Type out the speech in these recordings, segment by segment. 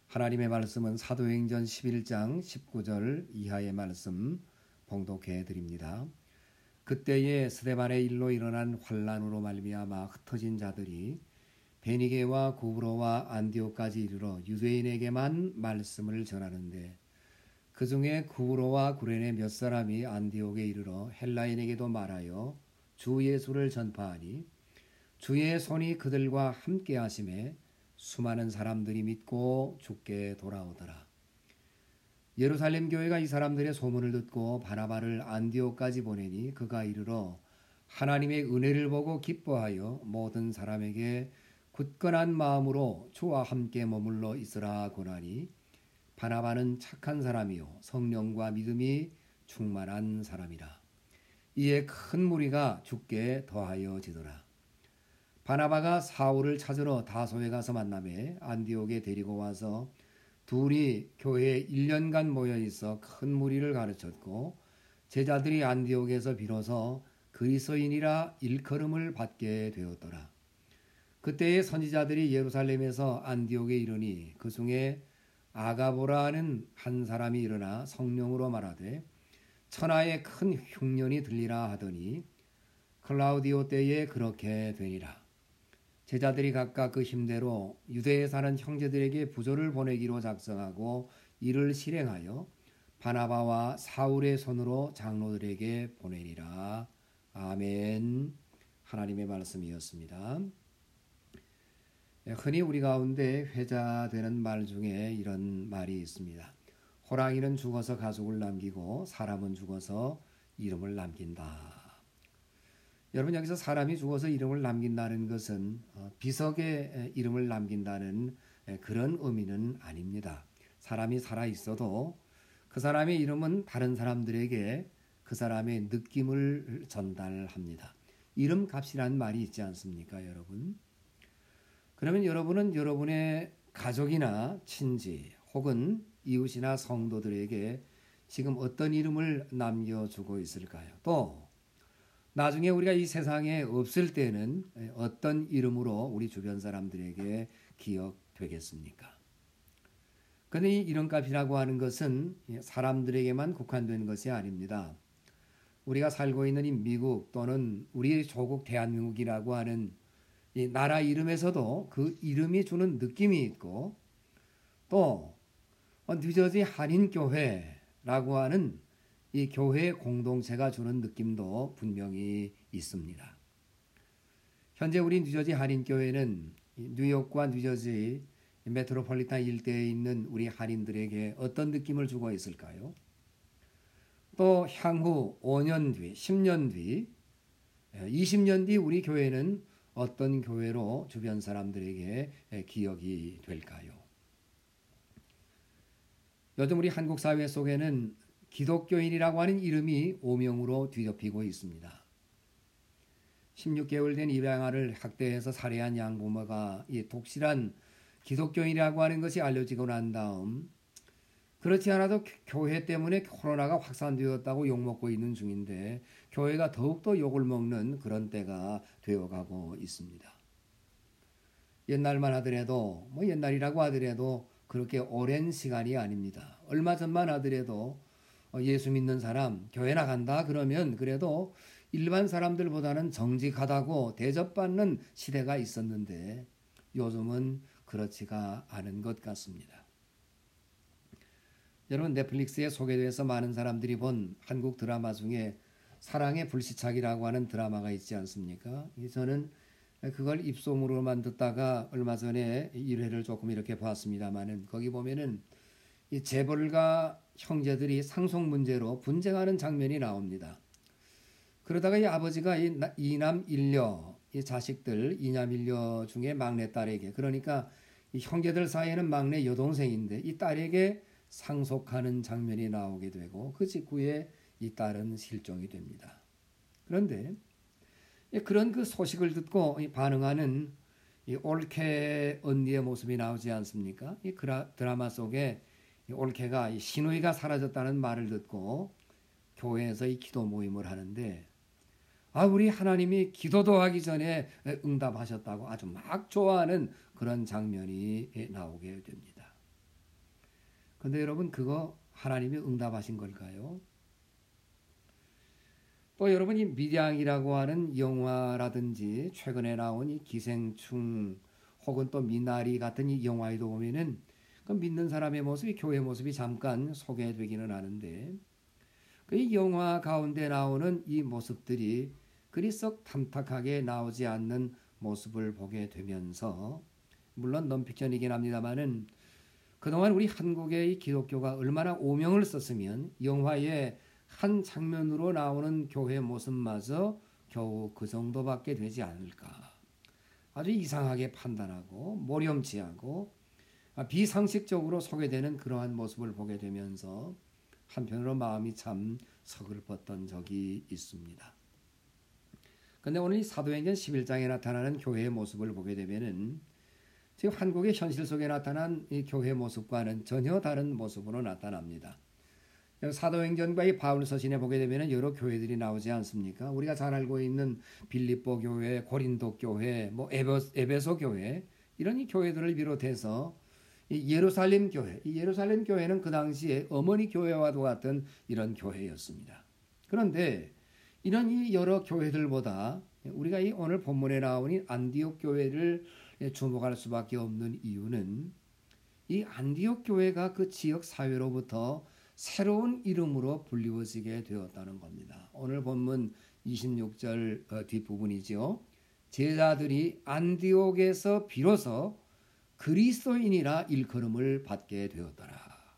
하나님의 말씀은 사도행전 11장 19절 이하의 말씀 봉독해 드립니다. 그때에 스데반의 일로 일어난 환란으로 말미암아 흩어진 자들이 베니게와 구브로와 안디옥까지 이르러 유대인에게만 말씀을 전하는데 그 중에 구브로와 구레네 몇 사람이 안디옥에 이르러 헬라인에게도 말하여 주 예수를 전파하니 주의 손이 그들과 함께 하심에 수많은 사람들이 믿고 주께 돌아오더라. 예루살렘 교회가 이 사람들의 소문을 듣고 바나바를 안디옥까지 보내니 그가 이르러 하나님의 은혜를 보고 기뻐하여 모든 사람에게 굳건한 마음으로 주와 함께 머물러 있으라 고나니 바나바는 착한 사람이요 성령과 믿음이 충만한 사람이라. 이에 큰 무리가 주께 더하여지더라. 바나바가 사울을 찾으러 다소에 가서 만나매 안디옥에 데리고 와서 둘이 교회에 1년간 모여 있어 큰 무리를 가르쳤고 제자들이 안디옥에서 비로소 그리스도인이라 일컬음을 받게 되었더라. 그때의 선지자들이 예루살렘에서 안디옥에 이르니 그 중에 아가보라 하는 한 사람이 일어나 성령으로 말하되 천하에 큰 흉년이 들리라 하더니 클라우디오 때에 그렇게 되니라. 제자들이 각각 그 힘대로 유대에 사는 형제들에게 부조를 보내기로 작성하고 이를 실행하여 바나바와 사울의 손으로 장로들에게 보내니라. 아멘. 하나님의 말씀이었습니다. 흔히 우리 가운데 회자되는 말 중에 이런 말이 있습니다. 호랑이는 죽어서 가죽을 남기고 사람은 죽어서 이름을 남긴다. 여러분, 여기서 사람이 죽어서 이름을 남긴다는 것은 비석에 이름을 남긴다는 그런 의미는 아닙니다. 사람이 살아있어도 그 사람의 이름은 다른 사람들에게 그 사람의 느낌을 전달합니다. 이름값이라는 말이 있지 않습니까, 여러분? 그러면 여러분은 여러분의 가족이나 친지 혹은 이웃이나 성도들에게 지금 어떤 이름을 남겨주고 있을까요? 또 나중에 우리가 이 세상에 없을 때는 어떤 이름으로 우리 주변 사람들에게 기억되겠습니까? 그런데 이 이름값이라고 하는 것은 사람들에게만 국한된 것이 아닙니다. 우리가 살고 있는 이 미국 또는 우리 조국 대한민국이라고 하는 이 나라 이름에서도 그 이름이 주는 느낌이 있고 또 뉴저지 한인교회라고 하는 이 교회 공동체가 주는 느낌도 분명히 있습니다. 현재 우리 뉴저지 한인교회는 뉴욕과 뉴저지 메트로폴리탄 일대에 있는 우리 한인들에게 어떤 느낌을 주고 있을까요? 또 향후 5년 뒤, 10년 뒤, 20년 뒤 우리 교회는 어떤 교회로 주변 사람들에게 기억이 될까요? 요즘 우리 한국 사회 속에는 기독교인이라고 하는 이름이 오명으로 뒤덮이고 있습니다. 16개월 된 입양아를 학대해서 살해한 양부모가 이 독실한 기독교인이라고 하는 것이 알려지고 난 다음 그렇지 않아도 교회 때문에 코로나가 확산되었다고 욕먹고 있는 중인데 교회가 더욱더 욕을 먹는 그런 때가 되어가고 있습니다. 옛날만 하더라도 옛날이라고 하더라도 그렇게 오랜 시간이 아닙니다. 얼마 전만 하더라도 예수 믿는 사람 교회 나간다 그러면 그래도 일반 사람들보다는 정직하다고 대접받는 시대가 있었는데 요즘은 그렇지가 않은 것 같습니다. 여러분, 넷플릭스에 소개돼서 많은 사람들이 본 한국 드라마 중에 사랑의 불시착이라고 하는 드라마가 있지 않습니까? 저는 그걸 입소문으로만 듣다가 얼마 전에 1회를 조금 이렇게 봤습니다만은 거기 보면은 이 재벌가 형제들이 상속 문제로 분쟁하는 장면이 나옵니다. 그러다가 이 아버지가 이남 일녀, 이 자식들 이남 일녀 중에 막내딸에게, 그러니까 이 형제들 사이에는 막내 여동생인데 이 딸에게 상속하는 장면이 나오게 되고 그 직후에 이 딸은 실종이 됩니다. 그런데 그런 그 소식을 듣고 반응하는 이 올케 언니의 모습이 나오지 않습니까? 이 드라마 속에 이 올케가 시누이가 사라졌다는 말을 듣고 교회에서 이 기도 모임을 하는데 우리 하나님이 기도도 하기 전에 응답하셨다고 아주 막 좋아하는 그런 장면이 나오게 됩니다. 근데 여러분 그거 하나님이 응답하신 걸까요? 또 여러분 이 밀양이라고 하는 영화라든지 최근에 나온 이 기생충 혹은 또 미나리 같은 이 영화에도 보면은 그 믿는 사람의 모습이 교회 모습이 잠깐 소개되기는 하는데 그 영화 가운데 나오는 이 모습들이 그리 썩 탐탁하게 나오지 않는 모습을 보게 되면서 물론 넌픽션이긴 합니다만은 그동안 우리 한국의 기독교가 얼마나 오명을 썼으면 영화의 한 장면으로 나오는 교회 모습마저 겨우 그 정도밖에 되지 않을까. 아주 이상하게 판단하고 모렴치하고 비상식적으로 소개되는 그러한 모습을 보게 되면서 한편으로 마음이 참 서글펐던 적이 있습니다. 그런데 오늘 이 사도행전 11장에 나타나는 교회의 모습을 보게 되면은 지금 한국의 현실 속에 나타난 이 교회 모습과는 전혀 다른 모습으로 나타납니다. 사도행전과 이 바울 서신에 보게 되면 여러 교회들이 나오지 않습니까? 우리가 잘 알고 있는 빌립보 교회, 고린도 교회, 뭐 에베소 교회 이런 이 교회들을 비롯해서 이 예루살렘 교회, 이 예루살렘 교회는 그 당시에 어머니 교회와도 같은 이런 교회였습니다. 그런데 이런 이 여러 교회들보다 우리가 이 오늘 본문에 나오는 안디옥 교회를 주목할 수밖에 없는 이유는 이 안디옥 교회가 그 지역 사회로부터 새로운 이름으로 불리워지게 되었다는 겁니다. 오늘 본문 26절 뒷부분이죠. 제자들이 안디옥에서 비로소 그리스도인이라 일컬음을 받게 되었더라.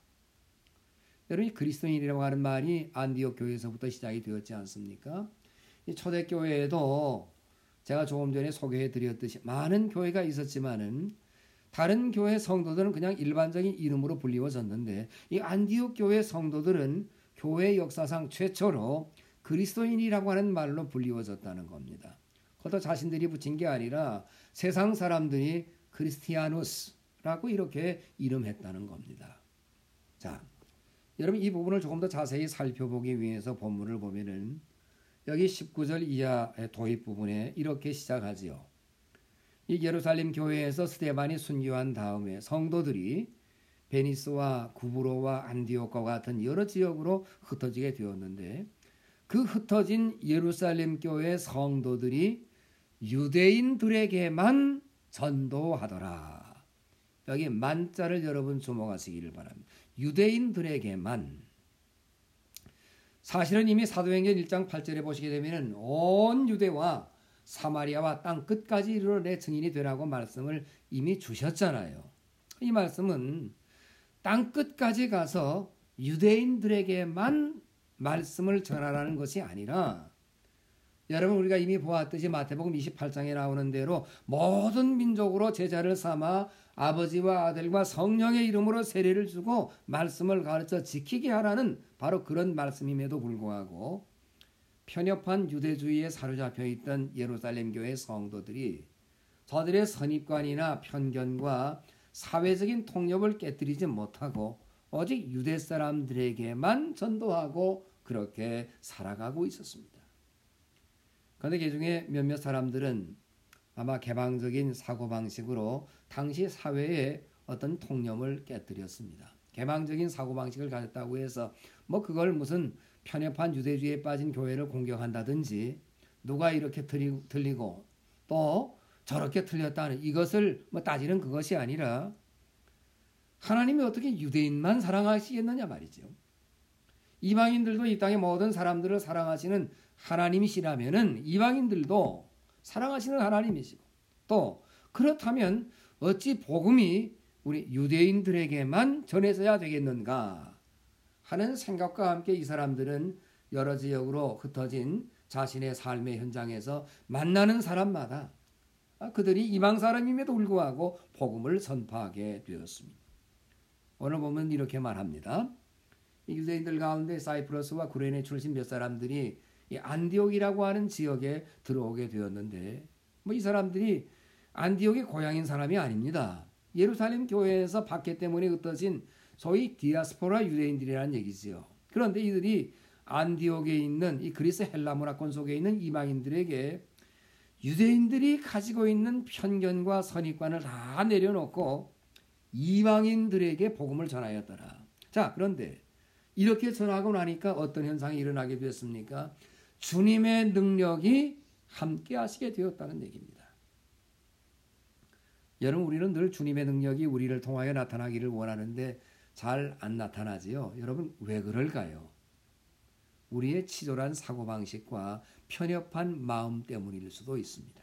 여러분, 그리스도인이라고 하는 말이 안디옥 교회에서부터 시작이 되었지 않습니까? 이 초대교회에도 제가 조금 전에 소개해 드렸듯이 많은 교회가 있었지만은 다른 교회 성도들은 그냥 일반적인 이름으로 불리워졌는데 이 안디옥 교회 성도들은 교회 역사상 최초로 그리스도인이라고 하는 말로 불리워졌다는 겁니다. 그것도 자신들이 붙인 게 아니라 세상 사람들이 크리스티아누스라고 이렇게 이름했다는 겁니다. 자, 여러분 이 부분을 조금 더 자세히 살펴보기 위해서 본문을 보면은 여기 19절 이하의 도입 부분에 이렇게 시작하지요. 이 예루살렘 교회에서 스데반이 순교한 다음에 성도들이 베니스와 구브로와 안디옥과 같은 여러 지역으로 흩어지게 되었는데 그 흩어진 예루살렘 교회 성도들이 유대인들에게만 전도하더라. 여기 만자를 여러분 주목하시기를 바랍니다. 유대인들에게만. 사실은 이미 사도행전 1장 8절에 보시게 되면 온 유대와 사마리아와 땅 끝까지 이르러 내 증인이 되라고 말씀을 이미 주셨잖아요. 이 말씀은 땅 끝까지 가서 유대인들에게만 말씀을 전하라는 것이 아니라 여러분 우리가 이미 보았듯이 마태복음 28장에 나오는 대로 모든 민족으로 제자를 삼아 아버지와 아들과 성령의 이름으로 세례를 주고 말씀을 가르쳐 지키게 하라는 바로 그런 말씀임에도 불구하고 편협한 유대주의에 사로잡혀 있던 예루살렘 교회 성도들이 저들의 선입관이나 편견과 사회적인 통념을 깨뜨리지 못하고 오직 유대 사람들에게만 전도하고 그렇게 살아가고 있었습니다. 그런데 그 중에 몇몇 사람들은 아마 개방적인 사고방식으로 당시 사회의 어떤 통념을 깨뜨렸습니다. 개방적인 사고방식을 가졌다고 해서 뭐 그걸 무슨 편협한 유대주의에 빠진 교회를 공격한다든지 누가 이렇게 틀리고 또 저렇게 틀렸다는 이것을 뭐 따지는 그것이 아니라 하나님이 어떻게 유대인만 사랑하시겠느냐 말이죠. 이방인들도 이 땅의 모든 사람들을 사랑하시는 하나님이시라면은 이방인들도 사랑하시는 하나님이시고 또 그렇다면 어찌 복음이 우리 유대인들에게만 전해져야 되겠는가 하는 생각과 함께 이 사람들은 여러 지역으로 흩어진 자신의 삶의 현장에서 만나는 사람마다 그들이 이방 사람임에도 불구하고 복음을 선포하게 되었습니다. 오늘 보면 이렇게 말합니다. 유대인들 가운데 사이프러스와 구레네 출신 몇 사람들이 이 안디옥이라고 하는 지역에 들어오게 되었는데 뭐 이 사람들이 안디옥의 고향인 사람이 아닙니다. 예루살렘 교회에서 박해 때문에 흩어진 소위 디아스포라 유대인들이라는 얘기지요. 그런데 이들이 안디옥에 있는 이 그리스 헬라 문화권 속에 있는 이방인들에게 유대인들이 가지고 있는 편견과 선입관을 다 내려놓고 이방인들에게 복음을 전하였더라. 자, 그런데 이렇게 전하고 나니까 어떤 현상이 일어나게 됐습니까? 주님의 능력이 함께 하시게 되었다는 얘기입니다. 여러분, 우리는 늘 주님의 능력이 우리를 통하여 나타나기를 원하는데 잘 안 나타나지요. 여러분, 왜 그럴까요? 우리의 치졸한 사고방식과 편협한 마음 때문일 수도 있습니다.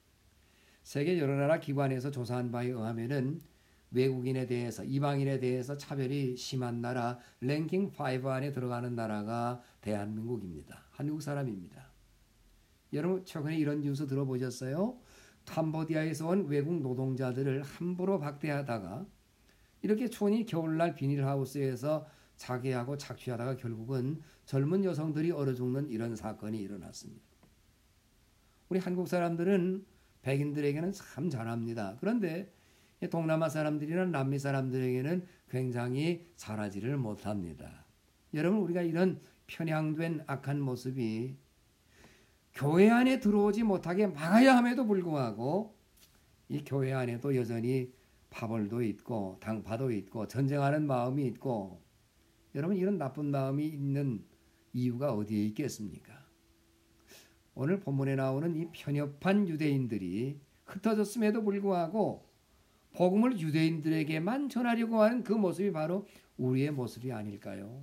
세계 여러 나라 기관에서 조사한 바에 의하면은 외국인에 대해서, 이방인에 대해서 차별이 심한 나라 랭킹 5 안에 들어가는 나라가 대한민국입니다. 한국 사람입니다. 여러분, 최근에 이런 뉴스 들어보셨어요? 캄보디아에서 온 외국 노동자들을 함부로 박대하다가 이렇게 촌이 겨울날 비닐하우스에서 자개하고 착취하다가 결국은 젊은 여성들이 얼어 죽는 이런 사건이 일어났습니다. 우리 한국 사람들은 백인들에게는 참 잘합니다. 그런데 동남아 사람들이나 남미 사람들에게는 굉장히 잘하지를 못합니다. 여러분, 우리가 이런 편향된 악한 모습이 교회 안에 들어오지 못하게 막아야 함에도 불구하고 이 교회 안에도 여전히 파벌도 있고 당파도 있고 전쟁하는 마음이 있고, 여러분, 이런 나쁜 마음이 있는 이유가 어디에 있겠습니까? 오늘 본문에 나오는 이 편협한 유대인들이 흩어졌음에도 불구하고 복음을 유대인들에게만 전하려고 하는 그 모습이 바로 우리의 모습이 아닐까요?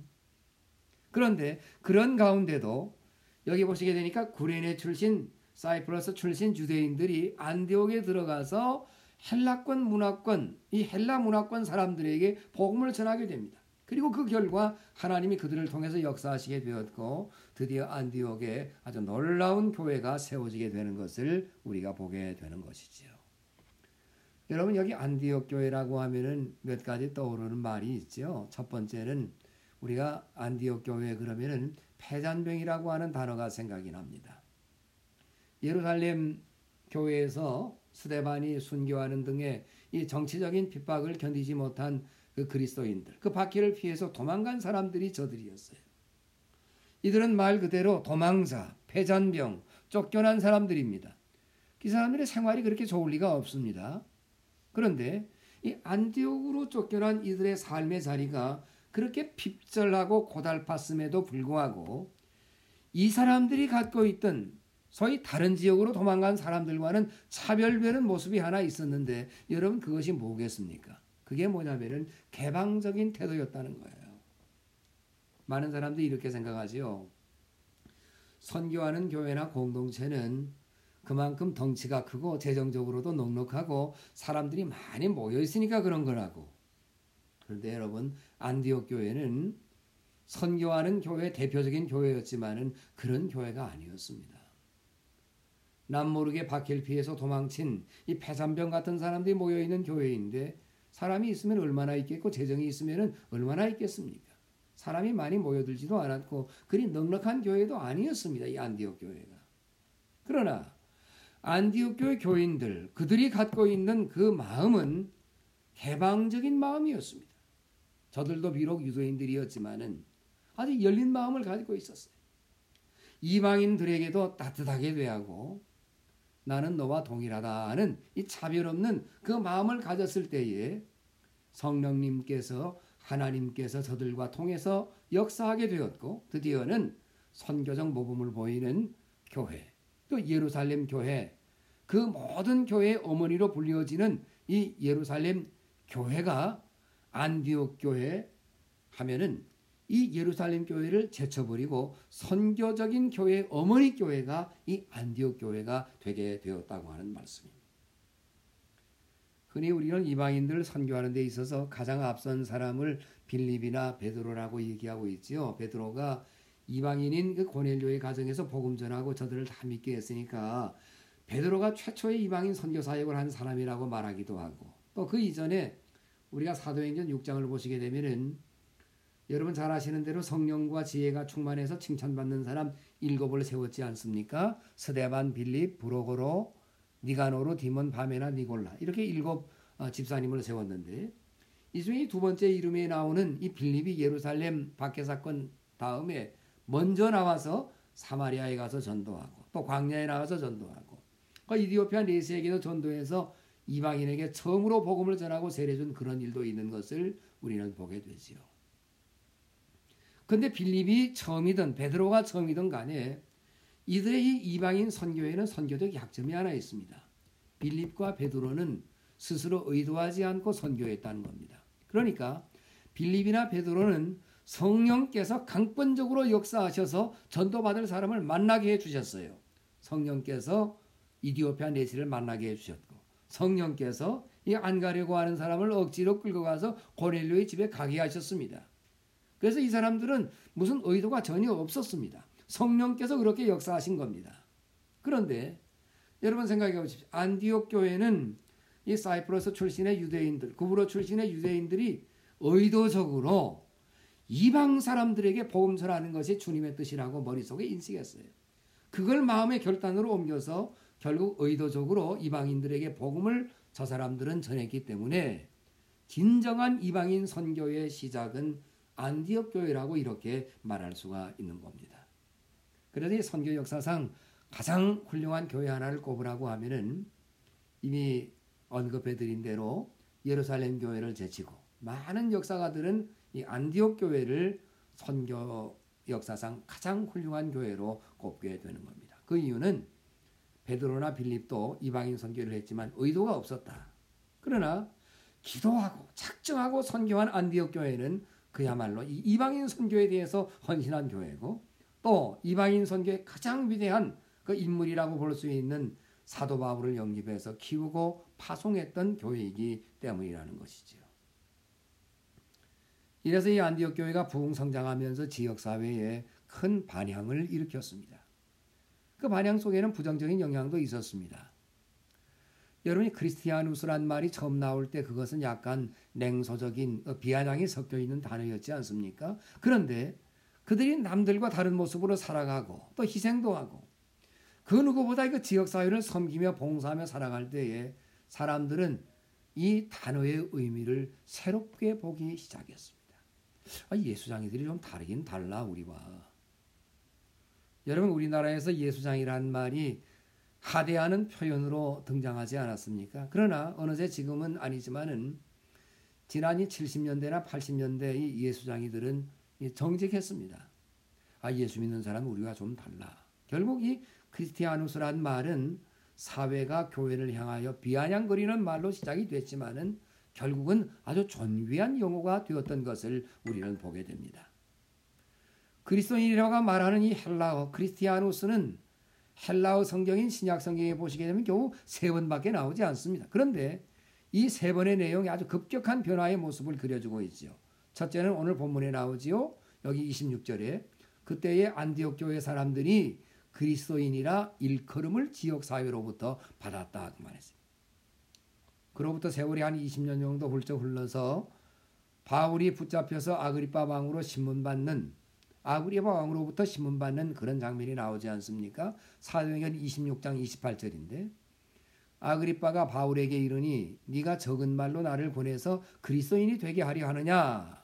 그런데 그런 가운데도 여기 보시게 되니까 구레네 출신, 사이프러스 출신 유대인들이 안디옥에 들어가서 헬라권 문화권, 이 헬라 문화권 사람들에게 복음을 전하게 됩니다. 그리고 그 결과 하나님이 그들을 통해서 역사하시게 되었고 드디어 안디옥에 아주 놀라운 교회가 세워지게 되는 것을 우리가 보게 되는 것이지요. 여러분, 여기 안디옥 교회라고 하면은 몇 가지 떠오르는 말이 있죠. 첫 번째는 우리가 안디옥 교회 그러면은 패잔병이라고 하는 단어가 생각이 납니다. 예루살렘 교회에서 스데반이 순교하는 등의 이 정치적인 핍박을 견디지 못한 그 그리스도인들, 그 박해를 피해서 도망간 사람들이 저들이었어요. 이들은 말 그대로 도망자, 패잔병, 쫓겨난 사람들입니다. 이 사람들의 생활이 그렇게 좋을 리가 없습니다. 그런데 이 안디옥으로 쫓겨난 이들의 삶의 자리가 그렇게 핍절하고 고달팠음에도 불구하고 이 사람들이 갖고 있던 소위 다른 지역으로 도망간 사람들과는 차별되는 모습이 하나 있었는데, 여러분, 그것이 뭐겠습니까? 그게 뭐냐면은 개방적인 태도였다는 거예요. 많은 사람들이 이렇게 생각하지요. 선교하는 교회나 공동체는 그만큼 덩치가 크고 재정적으로도 넉넉하고 사람들이 많이 모여 있으니까 그런 거라고. 그런데 여러분, 안디옥 교회는 선교하는 교회 대표적인 교회였지만은 그런 교회가 아니었습니다. 남모르게 박해를 피해서 도망친 이 패잔병 같은 사람들이 모여 있는 교회인데, 사람이 있으면 얼마나 있겠고 재정이 있으면 얼마나 있겠습니까? 사람이 많이 모여들지도 않았고 그리 넉넉한 교회도 아니었습니다. 이 안디옥 교회가. 그러나 안디옥 교회 교인들, 그들이 갖고 있는 그 마음은 개방적인 마음이었습니다. 저들도 비록 유대인들이었지만은 아주 열린 마음을 가지고 있었어요. 이방인들에게도 따뜻하게 대하고 나는 너와 동일하다는 이 차별 없는 그 마음을 가졌을 때에 성령님께서, 하나님께서 저들과 통해서 역사하게 되었고 드디어는 선교적 모범을 보이는 교회, 또 예루살렘 교회, 그 모든 교회의 어머니로 불리어지는 이 예루살렘 교회가 안디옥 교회 하면은 이 예루살렘 교회를 제쳐버리고 선교적인 교회, 어머니 교회가 이 안디옥 교회가 되게 되었다고 하는 말씀입니다. 흔히 우리는 이방인들을 선교하는 데 있어서 가장 앞선 사람을 빌립이나 베드로라고 얘기하고 있지요. 베드로가 이방인인 그 고넬료의 가정에서 복음 전하고 저들을 다 믿게 했으니까 베드로가 최초의 이방인 선교 사역을 한 사람이라고 말하기도 하고, 또 그 이전에 우리가 사도행전 6장을 보시게 되면은 여러분 잘 아시는 대로 성령과 지혜가 충만해서 칭찬받는 사람 7을 세웠지 않습니까? 스데반, 빌립, 브로고로, 니가노르, 디몬, 바메나, 니골라, 이렇게 7 집사님을 세웠는데, 이 중에 두 번째 이름에 나오는 이 빌립이 예루살렘 박해 사건 다음에 먼저 나와서 사마리아에 가서 전도하고 또 광야에 나가서 전도하고 이디오피아 네스에게도 전도해서 이방인에게 처음으로 복음을 전하고 세례준 그런 일도 있는 것을 우리는 보게 되지요. 근데 빌립이 처음이든 베드로가 처음이든 간에 이들의 이 이방인 선교에는 선교적 약점이 하나 있습니다. 빌립과 베드로는 스스로 의도하지 않고 선교했다는 겁니다. 그러니까 빌립이나 베드로는 성령께서 강권적으로 역사하셔서 전도받을 사람을 만나게 해주셨어요. 성령께서 이디오피아 내시를 만나게 해주셨고, 성령께서 이 안 가려고 하는 사람을 억지로 끌고 가서 고넬료의 집에 가게 하셨습니다. 그래서 이 사람들은 무슨 의도가 전혀 없었습니다. 성령께서 그렇게 역사하신 겁니다. 그런데 여러분 생각해 보십시오. 안디옥 교회는 이 사이프러스 출신의 유대인들, 구브로 출신의 유대인들이 의도적으로 이방 사람들에게 복음 전하는 것이 주님의 뜻이라고 머릿속에 인식했어요. 그걸 마음의 결단으로 옮겨서 결국 의도적으로 이방인들에게 복음을 저 사람들은 전했기 때문에 진정한 이방인 선교의 시작은 안디옥 교회라고 이렇게 말할 수가 있는 겁니다. 그래서 이 선교 역사상 가장 훌륭한 교회 하나를 꼽으라고 하면은 이미 언급해드린 대로 예루살렘 교회를 제치고 많은 역사가들은 이 안디옥 교회를 선교 역사상 가장 훌륭한 교회로 꼽게 되는 겁니다. 그 이유는 베드로나 빌립도 이방인 선교를 했지만 의도가 없었다. 그러나 기도하고 작정하고 선교한 안디옥 교회는 그야말로 이 이방인 선교에 대해서 헌신한 교회고, 또 이방인 선교의 가장 위대한 그 인물이라고 볼 수 있는 사도 바울을 영입해서 키우고 파송했던 교회이기 때문이라는 것이지요. 이래서 이 안디옥 교회가 부흥성장하면서 지역사회에 큰 반향을 일으켰습니다. 그 반향 속에는 부정적인 영향도 있었습니다. 여러분이 크리스티아누스란 말이 처음 나올 때 그것은 약간 냉소적인 비아냥이 섞여 있는 단어였지 않습니까? 그런데 그들이 남들과 다른 모습으로 살아가고 또 희생도 하고 그 누구보다 그 지역사회를 섬기며 봉사하며 살아갈 때에 사람들은 이 단어의 의미를 새롭게 보기 시작했습니다. 예수장이들이 좀 다르긴 달라 우리와. 여러분 우리나라에서 예수장이라는 말이 하대하는 표현으로 등장하지 않았습니까? 그러나 어느새 지금은 아니지만은 지난 70년대나 80년대 이 예수장이들은 정직했습니다. 예수 믿는 사람은 우리가 좀 달라. 결국 이 크리스티아누스란 말은 사회가 교회를 향하여 비아냥거리는 말로 시작이 됐지만은 결국은 아주 존귀한 용어가 되었던 것을 우리는 보게 됩니다. 그리스도인이라고 말하는 이 헬라어 크리스티아누스는 헬라어 성경인 신약 성경에 보시게 되면 겨우 3번밖에 나오지 않습니다. 그런데 이 3번의 내용이 아주 급격한 변화의 모습을 그려주고 있죠. 첫째는 오늘 본문에 나오지요. 여기 26절에 그때의 안디옥 교회 사람들이 그리스도인이라 일컬음을 지역사회로부터 받았다 그 말했어요. 그로부터 세월이 한 20년 정도 훌쩍 흘러서 바울이 붙잡혀서 아그리빠 왕으로 신문받는 아그리빠 왕으로부터 신문받는 그런 장면이 나오지 않습니까? 사도행전 26장 28절인데 아그리빠가 바울에게 이르니 네가 적은 말로 나를 보내서 그리스도인이 되게 하려 하느냐?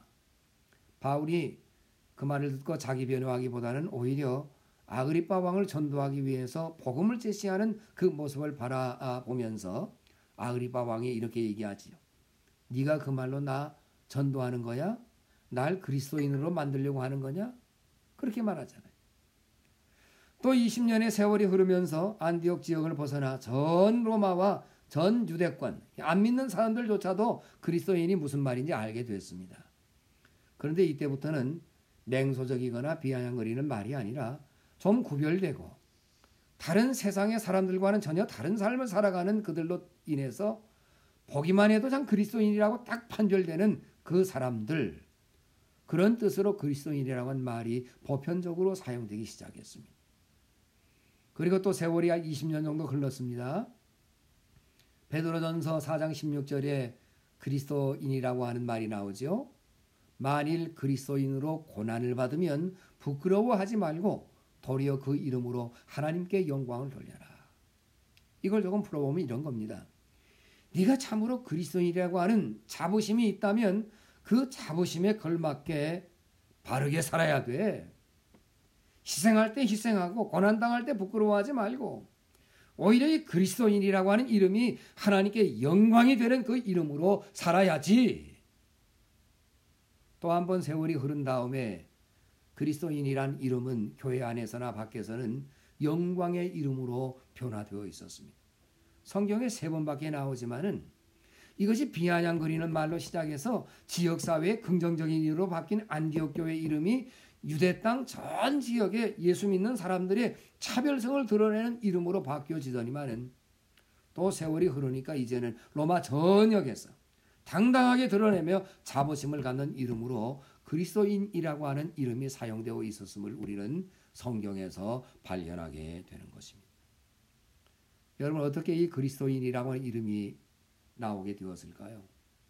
바울이 그 말을 듣고 자기 변호하기보다는 오히려 아그리빠 왕을 전도하기 위해서 복음을 제시하는 그 모습을 바라보면서 아그리빠 왕이 이렇게 얘기하지요. 네가 그 말로 나 전도하는 거야? 날 그리스도인으로 만들려고 하는 거냐? 그렇게 말하잖아요. 또 20년의 세월이 흐르면서 안디옥 지역을 벗어나 전 로마와 전 유대권, 안 믿는 사람들조차도 그리스도인이 무슨 말인지 알게 됐습니다. 그런데 이때부터는 냉소적이거나 비아냥거리는 말이 아니라 좀 구별되고 다른 세상의 사람들과는 전혀 다른 삶을 살아가는 그들로 인해서 보기만 해도 참 그리스도인이라고 딱 판별되는 그 사람들, 그런 뜻으로 그리스도인이라고 하는 말이 보편적으로 사용되기 시작했습니다. 그리고 또 세월이 한 20년 정도 흘렀습니다. 베드로전서 4장 16절에 그리스도인이라고 하는 말이 나오죠. 만일 그리스도인으로 고난을 받으면 부끄러워하지 말고 도리어 그 이름으로 하나님께 영광을 돌려라. 이걸 조금 풀어보면 이런 겁니다. 네가 참으로 그리스도인이라고 하는 자부심이 있다면 그 자부심에 걸맞게 바르게 살아야 돼. 희생할 때 희생하고 고난당할 때 부끄러워하지 말고 오히려 이 그리스도인이라고 하는 이름이 하나님께 영광이 되는 그 이름으로 살아야지. 또 한 번 세월이 흐른 다음에 그리스도인이란 이름은 교회 안에서나 밖에서는 영광의 이름으로 변화되어 있었습니다. 성경에 3번밖에 나오지만은 이것이 비아냥거리는 말로 시작해서 지역사회의 긍정적인 이름으로 바뀐 안디옥 교회 이름이 유대 땅 전 지역에 예수 믿는 사람들의 차별성을 드러내는 이름으로 바뀌어지더니만은 또 세월이 흐르니까 이제는 로마 전역에서 당당하게 드러내며 자부심을 갖는 이름으로 그리스도인이라고 하는 이름이 사용되어 있었음을 우리는 성경에서 발견하게 되는 것입니다. 여러분, 어떻게 이 그리스도인이라고 하는 이름이 나오게 되었을까요?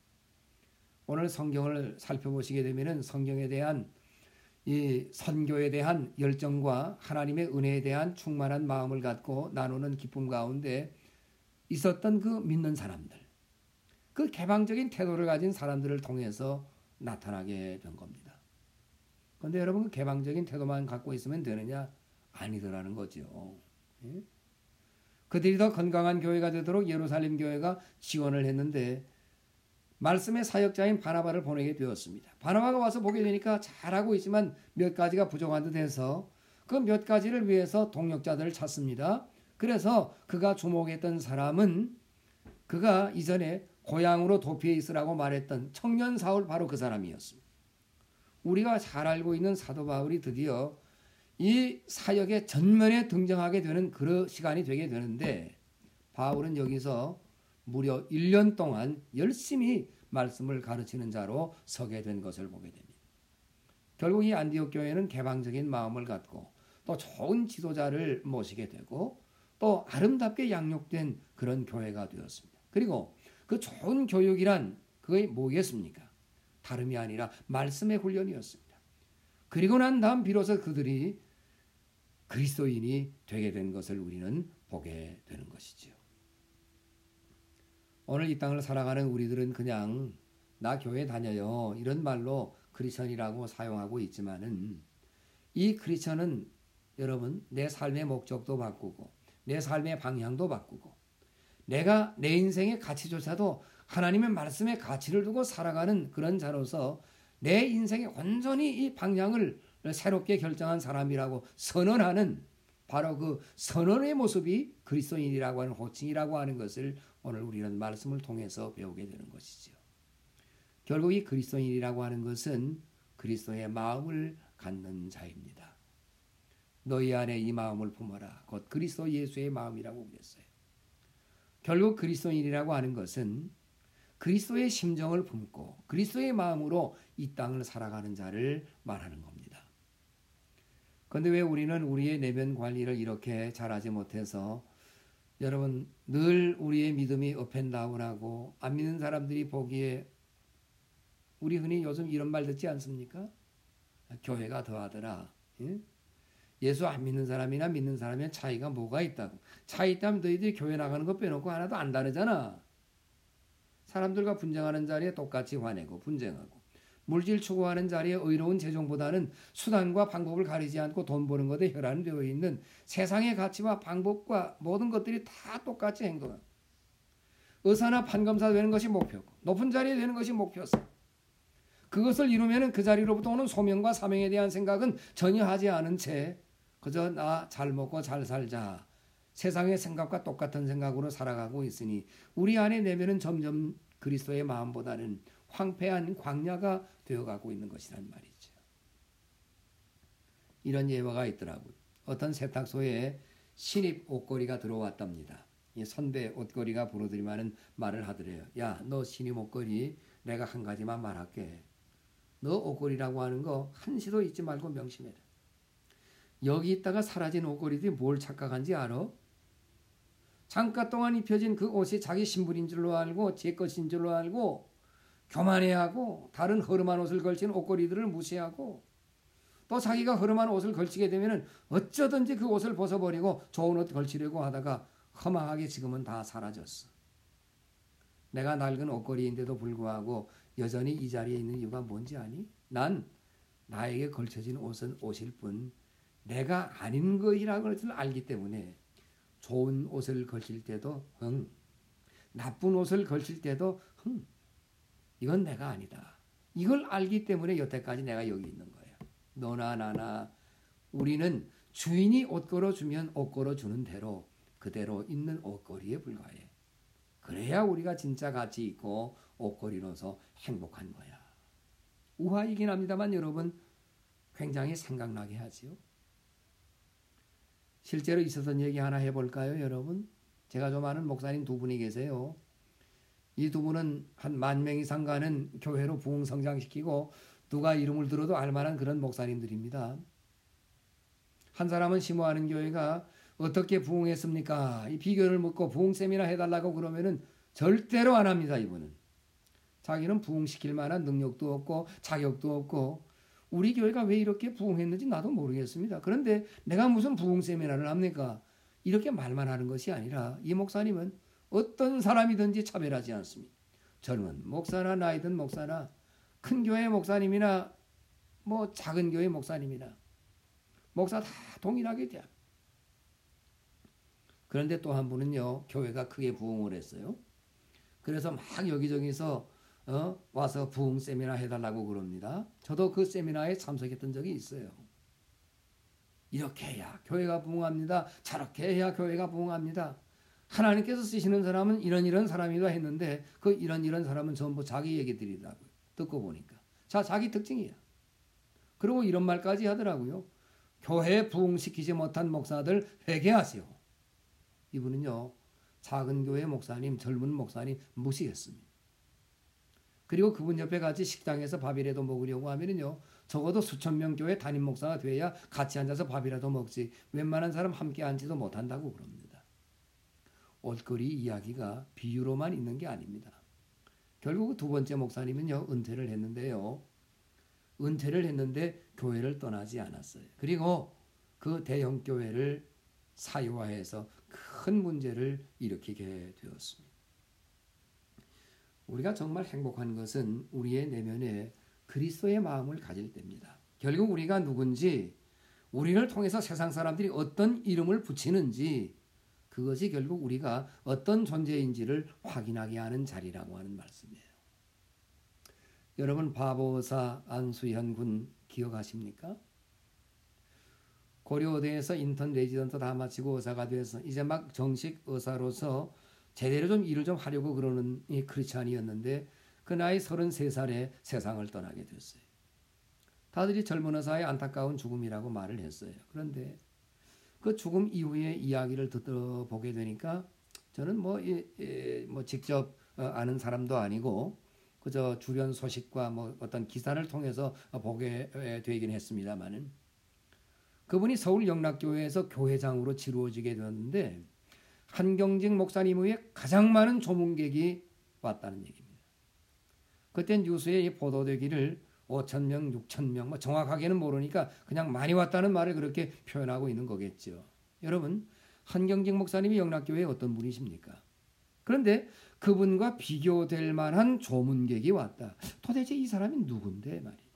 오늘 성경을 살펴보시게 되면 성경에 대한 이 선교에 대한 열정과 하나님의 은혜에 대한 충만한 마음을 갖고 나누는 기쁨 가운데 있었던 그 믿는 사람들, 그 개방적인 태도를 가진 사람들을 통해서 나타나게 된 겁니다. 그런데 여러분, 그 개방적인 태도만 갖고 있으면 되느냐? 아니더라는 거죠. 예? 그들이 더 건강한 교회가 되도록 예루살렘 교회가 지원을 했는데 말씀의 사역자인 바나바를 보내게 되었습니다. 바나바가 와서 보게 되니까 잘하고 있지만 몇 가지가 부족한 듯해서 그 몇 가지를 위해서 동역자들을 찾습니다. 그래서 그가 주목했던 사람은 그가 이전에 고향으로 도피해 있으라고 말했던 청년 사울, 바로 그 사람이었습니다. 우리가 잘 알고 있는 사도 바울이 드디어 이 사역의 전면에 등장하게 되는 그런 시간이 되게 되는데 바울은 여기서 무려 1년 동안 열심히 말씀을 가르치는 자로 서게 된 것을 보게 됩니다. 결국 이 안디옥 교회는 개방적인 마음을 갖고 또 좋은 지도자를 모시게 되고 또 아름답게 양육된 그런 교회가 되었습니다. 그리고 그 좋은 교육이란 그게 뭐겠습니까? 다름이 아니라 말씀의 훈련이었습니다. 그리고 난 다음 비로소 그들이 그리스도인이 되게 된 것을 우리는 보게 되는 것이지요. 오늘 이 땅을 살아가는 우리들은 그냥 나 교회 다녀요 이런 말로 크리스천이라고 사용하고 있지만은 이 크리스천은 여러분 내 삶의 목적도 바꾸고 내 삶의 방향도 바꾸고 내가 내 인생의 가치조차도 하나님의 말씀의 가치를 두고 살아가는 그런 자로서 내 인생의 온전히 이 방향을 새롭게 결정한 사람이라고 선언하는 바로 그 선언의 모습이 그리스도인이라고 하는 호칭이라고 하는 것을 오늘 우리는 말씀을 통해서 배우게 되는 것이죠. 결국 이 그리스도인이라고 하는 것은 그리스도의 마음을 갖는 자입니다. 너희 안에 이 마음을 품어라. 곧 그리스도 예수의 마음이라고 그랬어요. 결국 그리스도인이라고 하는 것은 그리스도의 심정을 품고 그리스도의 마음으로 이 땅을 살아가는 자를 말하는 겁니다. 그런데 왜 우리는 우리의 내면 관리를 이렇게 잘하지 못해서 여러분 늘 우리의 믿음이 업앤다운하고 안 믿는 사람들이 보기에 우리 흔히 요즘 이런 말 듣지 않습니까? 교회가 더하더라. 예? 예수 안 믿는 사람이나 믿는 사람의 차이가 뭐가 있다고. 차이 있다면 너희들이 교회 나가는 거 빼놓고 하나도 안 다르잖아. 사람들과 분쟁하는 자리에 똑같이 화내고 분쟁하고 물질 추구하는 자리에 의로운 재정보다는 수단과 방법을 가리지 않고 돈 버는 것에 혈안되어 있는 세상의 가치와 방법과 모든 것들이 다 똑같이 행동하고 의사나 판검사 되는 것이 목표고 높은 자리에 되는 것이 목표서 그것을 이루면 그 자리로부터 오는 소명과 사명에 대한 생각은 전혀 하지 않은 채 그저 나 잘 먹고 잘 살자 세상의 생각과 똑같은 생각으로 살아가고 있으니 우리 안에 내면은 점점 그리스도의 마음보다는 황폐한 광야가 되어가고 있는 것이란 말이죠. 이런 예화가 있더라고요. 어떤 세탁소에 신입 옷걸이가 들어왔답니다. 이 선배 옷걸이가 부르더니만은 말을 하더래요. 야, 너 신입 옷걸이 내가 한 가지만 말할게. 너 옷걸이라고 하는 거 한시도 잊지 말고 명심해라. 여기 있다가 사라진 옷걸이들이 뭘 착각한지 알아? 잠깐 동안 입혀진 그 옷이 자기 신분인 줄로 알고 제 것인 줄로 알고 교만해하고 다른 허름한 옷을 걸친 옷걸이들을 무시하고 또 자기가 허름한 옷을 걸치게 되면 어쩌든지 그 옷을 벗어버리고 좋은 옷 걸치려고 하다가 허망하게 지금은 다 사라졌어. 내가 낡은 옷걸이인데도 불구하고 여전히 이 자리에 있는 이유가 뭔지 아니? 난 나에게 걸쳐진 옷은 옷일 뿐 내가 아닌 것이라는 것을 알기 때문에 좋은 옷을 걸칠 때도 나쁜 옷을 걸칠 때도 이건 내가 아니다. 이걸 알기 때문에 여태까지 내가 여기 있는 거예요. 너나 나나 우리는 주인이 옷 걸어주면 옷 걸어주는 대로 그대로 있는 옷걸이에 불과해. 그래야 우리가 진짜 가치 있고 옷걸이로서 행복한 거야. 우화이긴 합니다만 여러분 굉장히 생각나게 하지요. 실제로 있었던 얘기 하나 해볼까요, 여러분? 제가 좀 아는 목사님 두 분이 계세요. 이 두 분은 한 10,000명 이상 가는 교회로 부흥 성장시키고 누가 이름을 들어도 알만한 그런 목사님들입니다. 한 사람은 심호하는 교회가 어떻게 부흥했습니까? 이 비결을 묻고 부흥 세미나 해달라고 그러면은 절대로 안 합니다. 이분은 자기는 부흥시킬 만한 능력도 없고 자격도 없고 우리 교회가 왜 이렇게 부흥했는지 나도 모르겠습니다. 그런데 내가 무슨 부흥 세미나를 합니까? 이렇게 말만 하는 것이 아니라 이 목사님은 어떤 사람이든지 차별하지 않습니다. 젊은 목사나 나이 든 목사나 큰 교회 목사님이나 뭐 작은 교회 목사님이나 목사 다 동일하게 대합니다. 그런데 또 한 분은요, 교회가 크게 부흥을 했어요. 그래서 막 여기저기서 와서 부흥 세미나 해달라고 그럽니다. 저도 그 세미나에 참석했던 적이 있어요. 이렇게 해야 교회가 부흥합니다. 저렇게 해야 교회가 부흥합니다. 하나님께서 쓰시는 사람은 이런 사람이다 했는데 그 이런 사람은 전부 자기 얘기들이더라고요. 듣고 보니까. 자기 특징이야. 그리고 이런 말까지 하더라고요. 교회 부흥시키지 못한 목사들 회개하세요. 이분은요, 작은 교회 목사님, 젊은 목사님 무시했습니다. 그리고 그분 옆에 같이 식당에서 밥이라도 먹으려고 하면은요, 적어도 수천 명 교회 담임 목사가 돼야 같이 앉아서 밥이라도 먹지 웬만한 사람 함께 앉지도 못한다고 그럽니다. 옷걸이 이야기가 비유로만 있는 게 아닙니다. 결국 두 번째 목사님은요, 은퇴를 했는데요. 은퇴를 했는데 교회를 떠나지 않았어요. 그리고 그 대형 교회를 사유화해서 큰 문제를 일으키게 되었습니다. 우리가 정말 행복한 것은 우리의 내면에 그리스도의 마음을 가질 때입니다. 결국 우리가 누군지, 우리를 통해서 세상 사람들이 어떤 이름을 붙이는지, 그것이 결국 우리가 어떤 존재인지를 확인하게 하는 자리라고 하는 말씀이에요. 여러분 바보의사 안수현 군 기억하십니까? 고려대에서 인턴 레지던트 다 마치고 의사가 돼서 이제 막 정식 의사로서 제대로 좀 일을 좀 하려고 그러는 이 크리스찬이었는데 그 나이 33살에 세상을 떠나게 됐어요. 다들이 젊은 의사의 안타까운 죽음이라고 말을 했어요. 그런데 그 죽음 이후의 이야기를 들어보게 되니까 저는 뭐 직접 아는 사람도 아니고 그저 주변 소식과 뭐 어떤 기사를 통해서 보게 되긴 했습니다만은 그분이 서울 영락교회에서 교회장으로 지루어지게 되었는데 한경직 목사님 외에 가장 많은 조문객이 왔다는 얘기입니다. 그때 뉴스에 보도되기를 5,000명, 6,000명, 뭐 정확하게는 모르니까 그냥 많이 왔다는 말을 그렇게 표현하고 있는 거겠죠. 여러분, 한경직 목사님이 영락교회의 어떤 분이십니까? 그런데 그분과 비교될 만한 조문객이 왔다. 도대체 이 사람이 누군데 말이에요.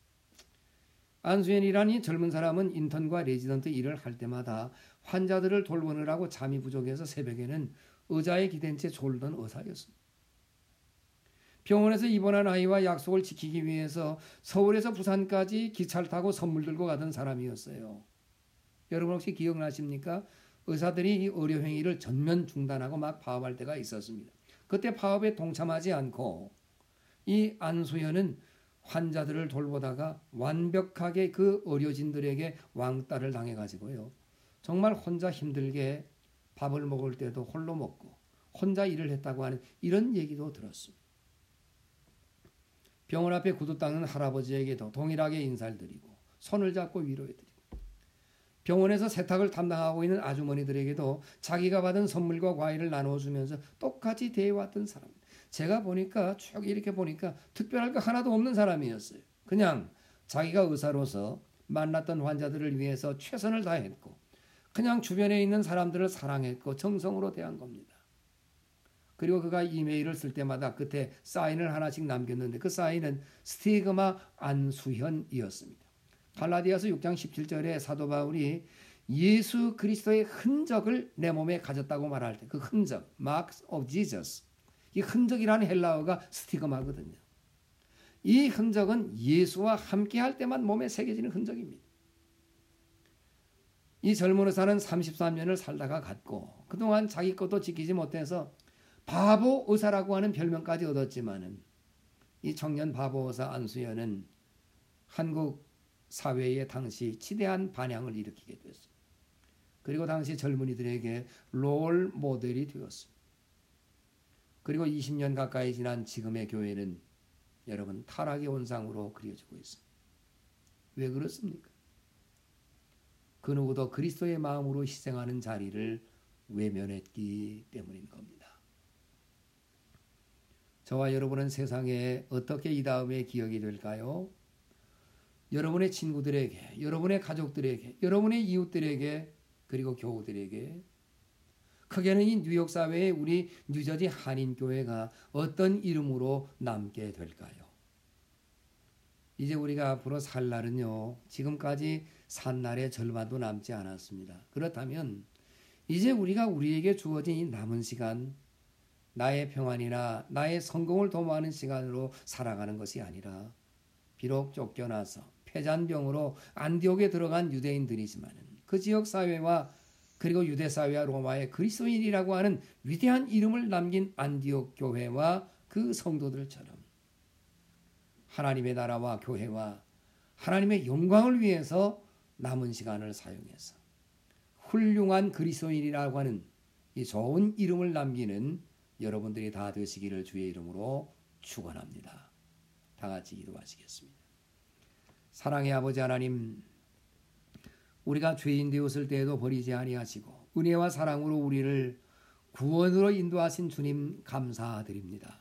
안수현이라는 젊은 사람은 인턴과 레지던트 일을 할 때마다 환자들을 돌보느라고 잠이 부족해서 새벽에는 의자에 기댄 채 졸던 의사였습니다. 병원에서 입원한 아이와 약속을 지키기 위해서 서울에서 부산까지 기차를 타고 선물 들고 가던 사람이었어요. 여러분 혹시 기억나십니까? 의사들이 이 의료 행위를 전면 중단하고 막 파업할 때가 있었습니다. 그때 파업에 동참하지 않고 이 안수현은 환자들을 돌보다가 완벽하게 그 의료진들에게 왕따를 당해가지고요. 정말 혼자 힘들게 밥을 먹을 때도 홀로 먹고 혼자 일을 했다고 하는 이런 얘기도 들었습니다. 병원 앞에 구두 닦는 할아버지에게도 동일하게 인사를 드리고 손을 잡고 위로해드리고 병원에서 세탁을 담당하고 있는 아주머니들에게도 자기가 받은 선물과 과일을 나눠주면서 똑같이 대해왔던 사람. 제가 보니까 쭉 이렇게 보니까 특별할 거 하나도 없는 사람이었어요. 그냥 자기가 의사로서 만났던 환자들을 위해서 최선을 다했고 그냥 주변에 있는 사람들을 사랑했고 정성으로 대한 겁니다. 그리고 그가 이메일을 쓸 때마다 끝에 사인을 하나씩 남겼는데 그 사인은 스티그마 안수현이었습니다. 갈라디아서 6장 17절에 사도 바울이 예수 그리스도의 흔적을 내 몸에 가졌다고 말할 때 그 흔적, marks of Jesus, 이 흔적이라는 헬라어가 스티그마거든요. 이 흔적은 예수와 함께할 때만 몸에 새겨지는 흔적입니다. 이 젊은 의사는 33년을 살다가 갔고 그동안 자기 것도 지키지 못해서 바보 의사라고 하는 별명까지 얻었지만은 이 청년 바보 의사 안수연은 한국 사회에 당시 지대한 반향을 일으키게 됐습니다. 그리고 당시 젊은이들에게 롤 모델이 되었습니다. 그리고 20년 가까이 지난 지금의 교회는 여러분 타락의 온상으로 그려지고 있습니다. 왜 그렇습니까? 그 누구도 그리스도의 마음으로 희생하는 자리를 외면했기 때문인 겁니다. 저와 여러분은 세상에 어떻게 이 다음에 기억이 될까요? 여러분의 친구들에게, 여러분의 가족들에게, 여러분의 이웃들에게, 그리고 교우들에게, 크게는 이 뉴욕 사회의 우리 뉴저지 한인교회가 어떤 이름으로 남게 될까요? 이제 우리가 앞으로 살 날은요, 지금까지 산 날의 절반도 남지 않았습니다. 그렇다면 이제 우리가 우리에게 주어진 이 남은 시간, 나의 평안이나 나의 성공을 도모하는 시간으로 살아가는 것이 아니라 비록 쫓겨나서 폐잔병으로 안디옥에 들어간 유대인들이지만 그 지역 사회와 그리고 유대 사회와 로마의 그리스도인이라고 하는 위대한 이름을 남긴 안디옥 교회와 그 성도들처럼 하나님의 나라와 교회와 하나님의 영광을 위해서 남은 시간을 사용해서 훌륭한 그리스도인이라고 하는 이 좋은 이름을 남기는 여러분들이 다 되시기를 주의 이름으로 축원합니다. 다 같이 기도하시겠습니다. 사랑의 아버지 하나님, 우리가 죄인 되었을 때에도 버리지 아니하시고 은혜와 사랑으로 우리를 구원으로 인도하신 주님 감사드립니다.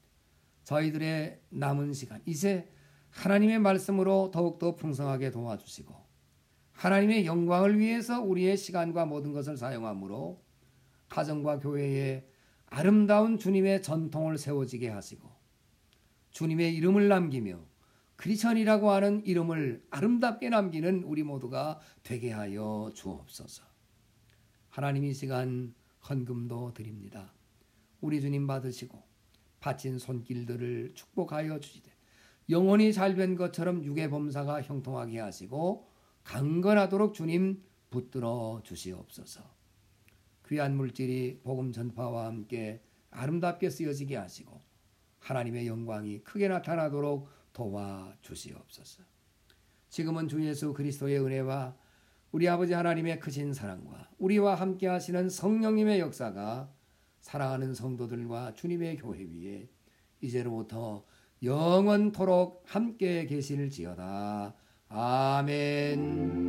저희들의 남은 시간 이제 하나님의 말씀으로 더욱더 풍성하게 도와주시고 하나님의 영광을 위해서 우리의 시간과 모든 것을 사용함으로 가정과 교회에 아름다운 주님의 전통을 세워지게 하시고 주님의 이름을 남기며 크리스천이라고 하는 이름을 아름답게 남기는 우리 모두가 되게 하여 주옵소서. 하나님 이 시간 헌금도 드립니다. 우리 주님 받으시고 바친 손길들을 축복하여 주시되 영혼이 잘된 것처럼 육의 범사가 형통하게 하시고 강건하도록 주님 붙들어 주시옵소서. 귀한 물질이 복음 전파와 함께 아름답게 쓰여지게 하시고 하나님의 영광이 크게 나타나도록 도와주시옵소서. 지금은 주 예수 그리스도의 은혜와 우리 아버지 하나님의 크신 사랑과 우리와 함께 하시는 성령님의 역사가 사랑하는 성도들과 주님의 교회 위에 이제로부터 영원토록 함께 계실지어다. 아멘.